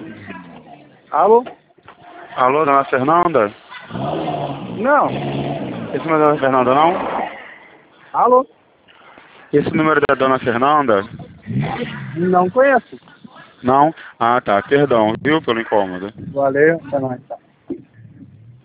Alô? Alô, dona Fernanda? Não. Esse não é dona Fernanda, não? Alô? Esse número é da dona Fernanda? Não conheço. Não? Ah, tá. Perdão, viu, pelo incômodo. Valeu, até mais. Tá.